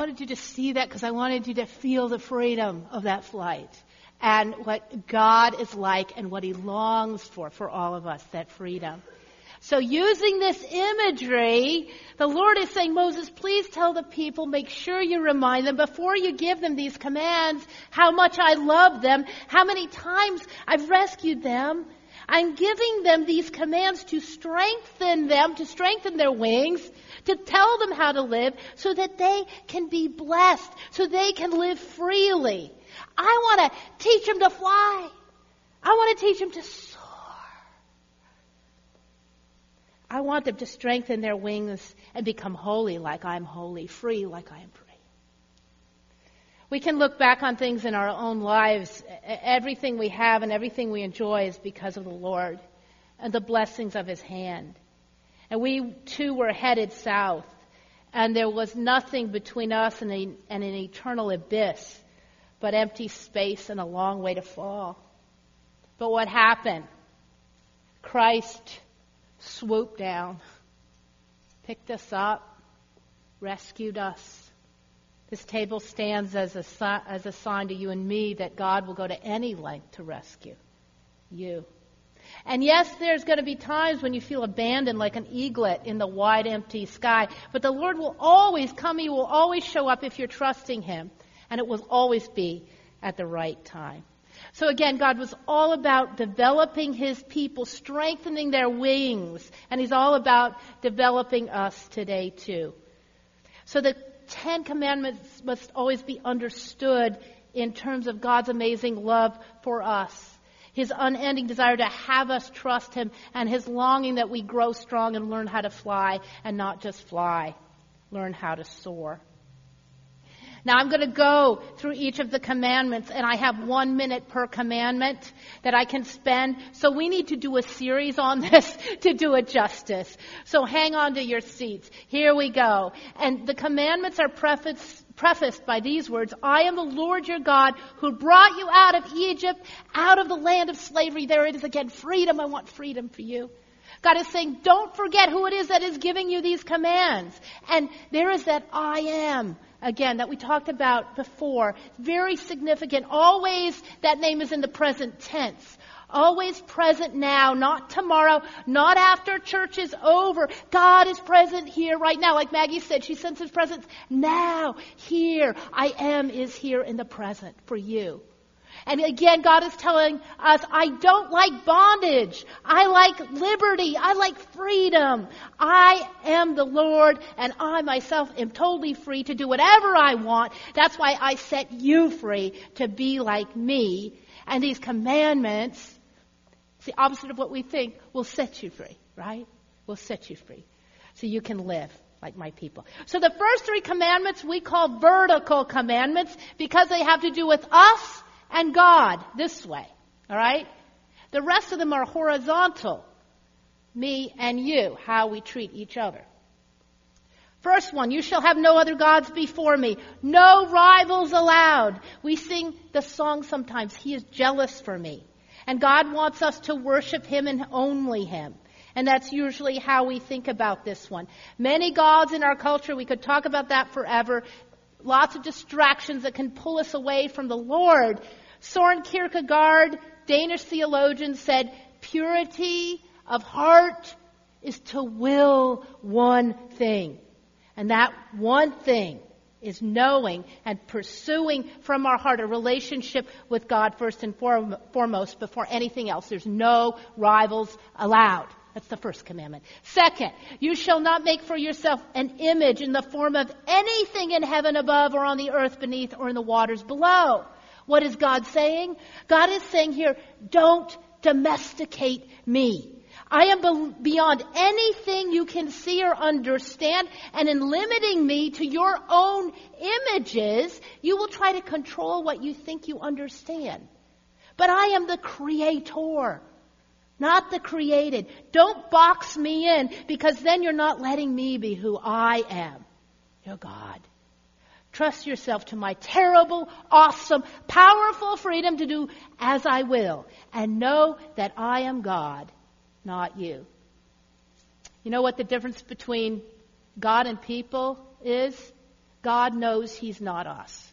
wanted you to see that because I wanted you to feel the freedom of that flight and what God is like and what He longs for all of us, that freedom. So using this imagery, the Lord is saying, Moses, please tell the people, make sure you remind them before you give them these commands, how much I love them, how many times I've rescued them. I'm giving them these commands to strengthen them, to strengthen their wings, to tell them how to live so that they can be blessed, so they can live freely. I want to teach them to fly. I want to teach them to soar. I want them to strengthen their wings and become holy like I'm holy, free like I am free. We can look back on things in our own lives. Everything we have and everything we enjoy is because of the Lord and the blessings of His hand. And we too were headed south, and there was nothing between us and an eternal abyss but empty space and a long way to fall. But what happened? Christ swooped down, picked us up, rescued us. This table stands as a sign to you and me that God will go to any length to rescue you. And yes, there's going to be times when you feel abandoned like an eaglet in the wide, empty sky. But the Lord will always come. He will always show up if you're trusting Him. And it will always be at the right time. So again, God was all about developing His people, strengthening their wings. And He's all about developing us today too. So the 10 Commandments must always be understood in terms of God's amazing love for us. His unending desire to have us trust Him, and His longing that we grow strong and learn how to fly, and not just fly, learn how to soar. Now I'm going to go through each of the commandments, and I have 1 minute per commandment that I can spend. So we need to do a series on this to do it justice. So hang on to your seats. Here we go. And the commandments are prefaced by these words: I am the Lord your God who brought you out of Egypt, out of the land of slavery. There it is again, freedom. I want freedom for you. God is saying, don't forget who it is that is giving you these commands. And there is that I am, again, that we talked about before. Very significant. Always that name is in the present tense. Always present now, not tomorrow, not after church is over. God is present here right now. Like Maggie said, she senses His presence now, here. I am is here in the present for you. And again, God is telling us, I don't like bondage. I like liberty. I like freedom. I am the Lord, and I myself am totally free to do whatever I want. That's why I set you free to be like me. And these commandments, it's the opposite of what we think, will set you free, right? Will set you free so you can live like my people. So the first 3 commandments we call vertical commandments because they have to do with us and God this way, all right? The rest of them are horizontal, me and you, how we treat each other. First one, you shall have no other gods before me. No rivals allowed. We sing the song sometimes, He is jealous for me. And God wants us to worship Him and only Him. And that's usually how we think about this one. Many gods in our culture, we could talk about that forever. Lots of distractions that can pull us away from the Lord. Søren Kierkegaard, Danish theologian, said, purity of heart is to will one thing. And that one thing is knowing and pursuing from our heart a relationship with God first and foremost before anything else. There's no rivals allowed. That's the first commandment. Second, you shall not make for yourself an image in the form of anything in heaven above or on the earth beneath or in the waters below. What is God saying? God is saying here, don't domesticate me. I am beyond anything you can see or understand, and in limiting me to your own images, you will try to control what you think you understand. But I am the creator, not the created. Don't box me in, because then you're not letting me be who I am, your God. Trust yourself to my terrible, awesome, powerful freedom to do as I will, and know that I am God, not you. You know what the difference between God and people is? God knows he's not us.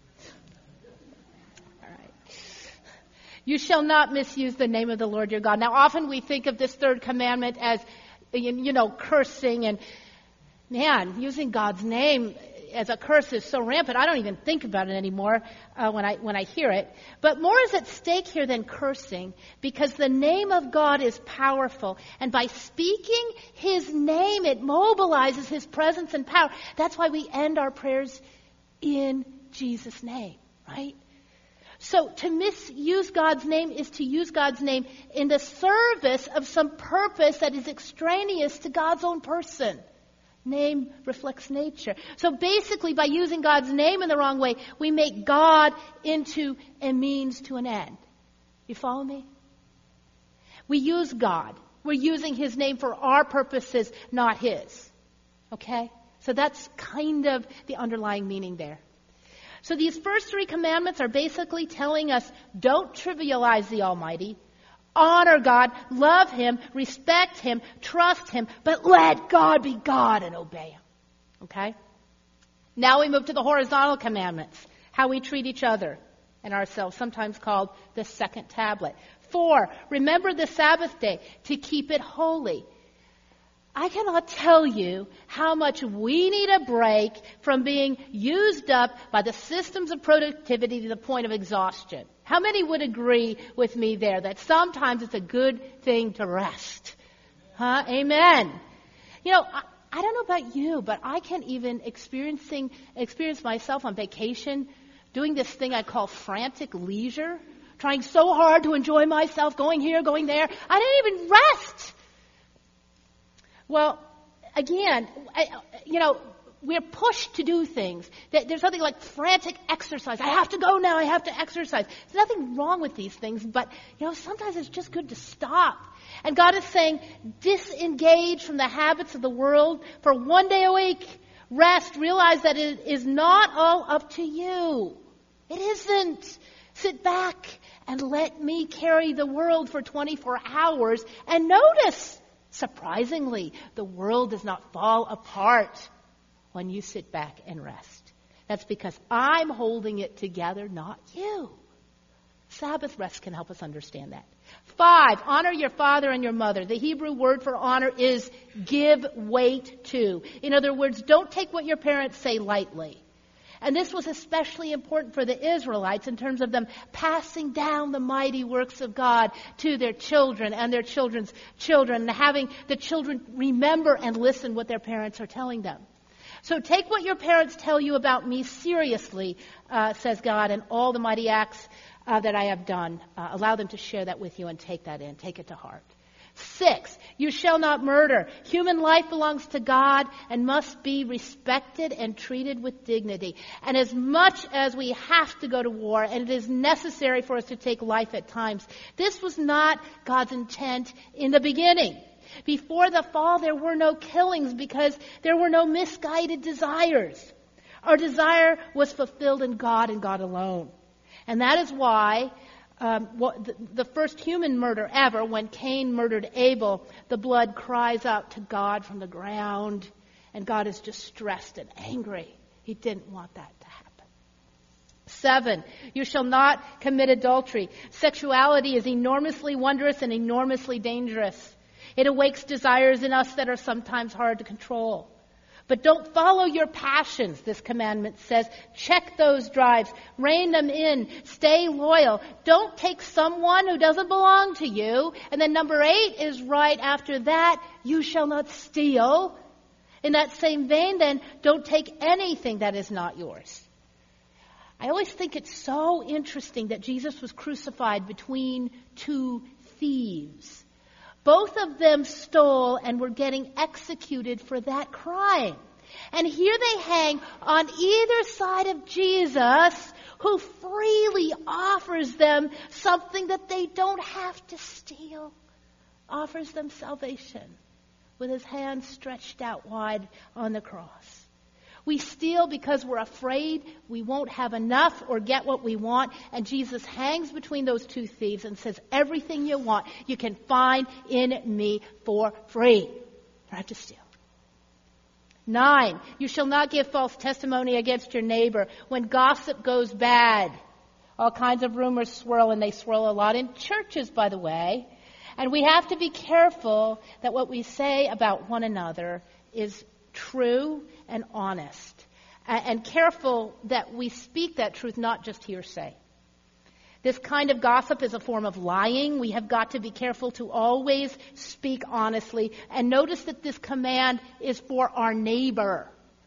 All right. You shall not misuse the name of the Lord your God. Now, often we think of this third commandment as, cursing, and man, using God's name as a curse is so rampant, I don't even think about it anymore when I hear it. But more is at stake here than cursing, because the name of God is powerful. And by speaking his name, it mobilizes his presence and power. That's why we end our prayers in Jesus' name, right? So to misuse God's name is to use God's name in the service of some purpose that is extraneous to God's own person. Name reflects nature. So basically, by using God's name in the wrong way, we make God into a means to an end. You follow me? We use God. We're using his name for our purposes, not his. Okay? So that's kind of the underlying meaning there. So these first three commandments are basically telling us, don't trivialize the Almighty. Honor God, love him, respect him, trust him, but let God be God and obey him. Okay? Now we move to the horizontal commandments, how we treat each other and ourselves, sometimes called the second tablet. 4, remember the Sabbath day to keep it holy. I cannot tell you how much we need a break from being used up by the systems of productivity to the point of exhaustion. How many would agree with me there that sometimes it's a good thing to rest? Huh? Amen. I don't know about you, but I can even experience myself on vacation doing this thing I call frantic leisure, trying so hard to enjoy myself, going here, going there. I didn't even rest. Well, again, we're pushed to do things. There's something like frantic exercise. I have to go now. I have to exercise. There's nothing wrong with these things, but, sometimes it's just good to stop. And God is saying, disengage from the habits of the world for one day a week. Rest. Realize that it is not all up to you. It isn't. Sit back and let me carry the world for 24 hours and notice. Surprisingly, the world does not fall apart when you sit back and rest. That's because I'm holding it together, not you. Sabbath rest can help us understand that. 5, honor your father and your mother. The Hebrew word for honor is give weight to. In other words, don't take what your parents say lightly. And this was especially important for the Israelites in terms of them passing down the mighty works of God to their children and their children's children, and having the children remember and listen what their parents are telling them. So take what your parents tell you about me seriously, says God, and all the mighty acts that I have done. Allow them to share that with you and take that in. Take it to heart. 6, you shall not murder. Human life belongs to God and must be respected and treated with dignity. And as much as we have to go to war, and it is necessary for us to take life at times, this was not God's intent in the beginning. Before the fall, there were no killings because there were no misguided desires. Our desire was fulfilled in God and God alone. And that is why the first human murder ever, when Cain murdered Abel, the blood cries out to God from the ground, and God is distressed and angry. He didn't want that to happen. 7, you shall not commit adultery. Sexuality is enormously wondrous and enormously dangerous. It awakes desires in us that are sometimes hard to control. But don't follow your passions, this commandment says. Check those drives. Rein them in. Stay loyal. Don't take someone who doesn't belong to you. And then number 8 is right after that. You shall not steal. In that same vein, then, don't take anything that is not yours. I always think it's so interesting that Jesus was crucified between 2 thieves. Both of them stole and were getting executed for that crime. And here they hang on either side of Jesus, who freely offers them something that they don't have to steal. Offers them salvation with his hands stretched out wide on the cross. We steal because we're afraid we won't have enough or get what we want. And Jesus hangs between those 2 thieves and says, everything you want, you can find in me for free. You don't have to steal. 9, you shall not give false testimony against your neighbor. When gossip goes bad, all kinds of rumors swirl, and they swirl a lot in churches, by the way. And we have to be careful that what we say about one another is true and honest. And careful that we speak that truth, not just hearsay. This kind of gossip is a form of lying. We have got to be careful to always speak honestly. And notice that this command is for our neighbor,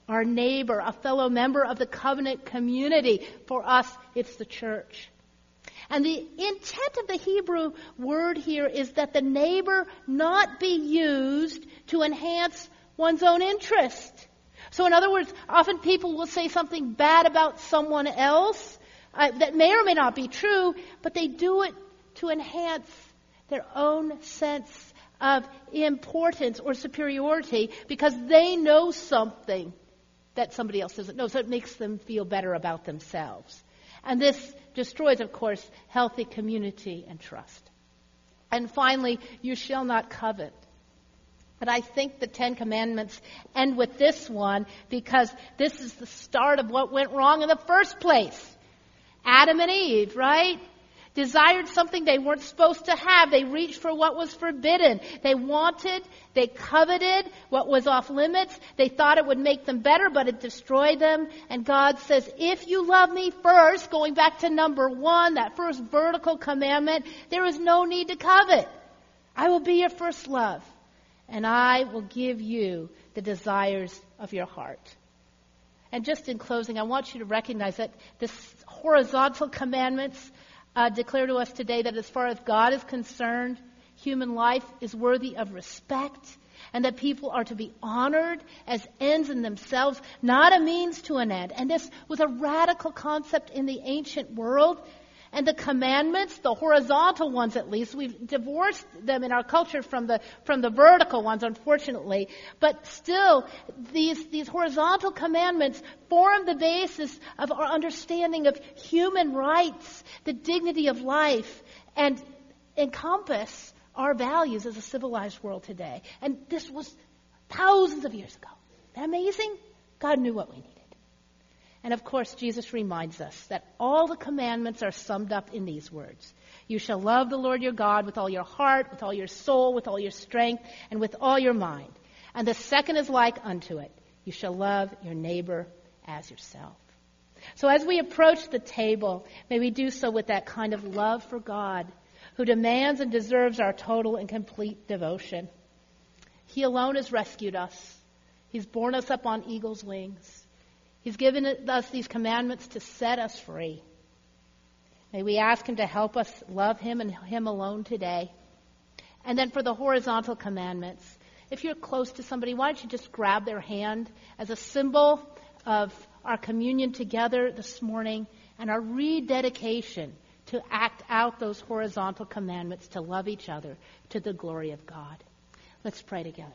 a fellow member of the covenant community. For us, it's the church. And the intent of the Hebrew word here is that the neighbor not be used to enhance one's own interest. So in other words, often people will say something bad about someone else that may or may not be true, but they do it to enhance their own sense of importance or superiority because they know something that somebody else doesn't know, so it makes them feel better about themselves. And this destroys, of course, healthy community and trust. And finally, you shall not covet. But I think the 10 Commandments end with this one because this is the start of what went wrong in the first place. Adam and Eve, right? Desired something they weren't supposed to have. They reached for what was forbidden. They coveted what was off limits. They thought it would make them better, but it destroyed them. And God says, if you love me first, going back to number 1, that first vertical commandment, there is no need to covet. I will be your first love, and I will give you the desires of your heart. And just in closing, I want you to recognize that this horizontal commandments declare to us today that as far as God is concerned, human life is worthy of respect and that people are to be honored as ends in themselves, not a means to an end. And this was a radical concept in the ancient world. And the commandments, the horizontal ones at least, we've divorced them in our culture from the vertical ones, unfortunately. But still, these horizontal commandments form the basis of our understanding of human rights, the dignity of life, and encompass our values as a civilized world today. And this was thousands of years ago. Isn't that amazing? God knew what we needed. And of course, Jesus reminds us that all the commandments are summed up in these words. You shall love the Lord your God with all your heart, with all your soul, with all your strength, and with all your mind. And the second is like unto it. You shall love your neighbor as yourself. So as we approach the table, may we do so with that kind of love for God, who demands and deserves our total and complete devotion. He alone has rescued us. He's borne us up on eagle's wings. He's given us these commandments to set us free. May we ask him to help us love him and him alone today. And then for the horizontal commandments, if you're close to somebody, why don't you just grab their hand as a symbol of our communion together this morning and our rededication to act out those horizontal commandments to love each other to the glory of God. Let's pray together.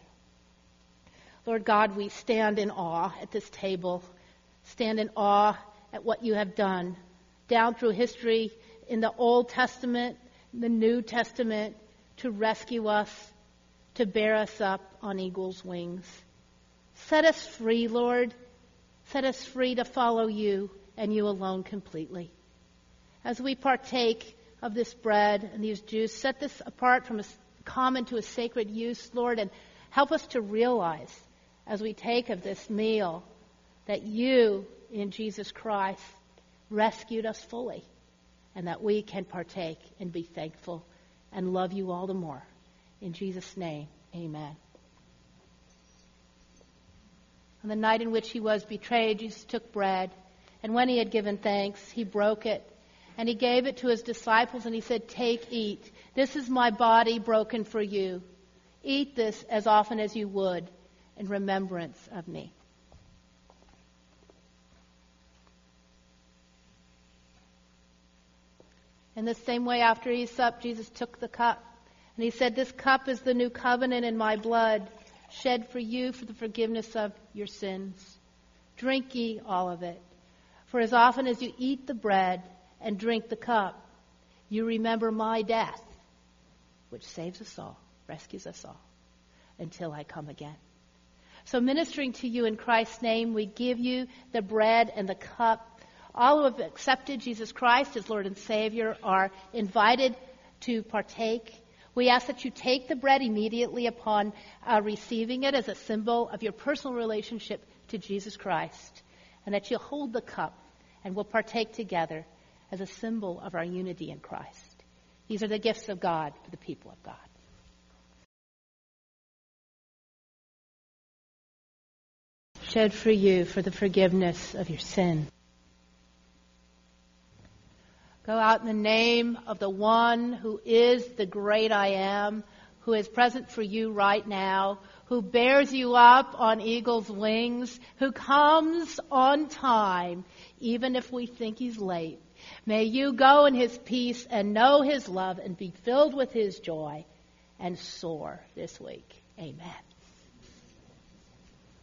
Lord God, we stand in awe at this table. Stand in awe at what you have done down through history in the Old Testament, the New Testament, to rescue us, to bear us up on eagle's wings. Set us free, Lord. Set us free to follow you and you alone completely. As we partake of this bread and these juice, set this apart from a common to a sacred use, Lord, and help us to realize as we take of this meal that you, in Jesus Christ, rescued us fully, and that we can partake and be thankful and love you all the more. In Jesus' name, amen. On the night in which he was betrayed, Jesus took bread, and when he had given thanks, he broke it, and he gave it to his disciples, and he said, "Take, eat. This is my body broken for you. Eat this as often as you would in remembrance of me." In the same way, after he supped, Jesus took the cup, and he said, "This cup is the new covenant in my blood, shed for you for the forgiveness of your sins. Drink ye all of it. For as often as you eat the bread and drink the cup, you remember my death, which saves us all, rescues us all, until I come again." So ministering to you in Christ's name, we give you the bread and the cup. All who have accepted Jesus Christ as Lord and Savior are invited to partake. We ask that you take the bread immediately upon receiving it as a symbol of your personal relationship to Jesus Christ, and that you hold the cup and we'll partake together as a symbol of our unity in Christ. These are the gifts of God for the people of God. Shed for you for the forgiveness of your sin. Go out in the name of the one who is the great I am, who is present for you right now, who bears you up on eagle's wings, who comes on time, even if we think he's late. May you go in his peace and know his love and be filled with his joy and soar this week. Amen.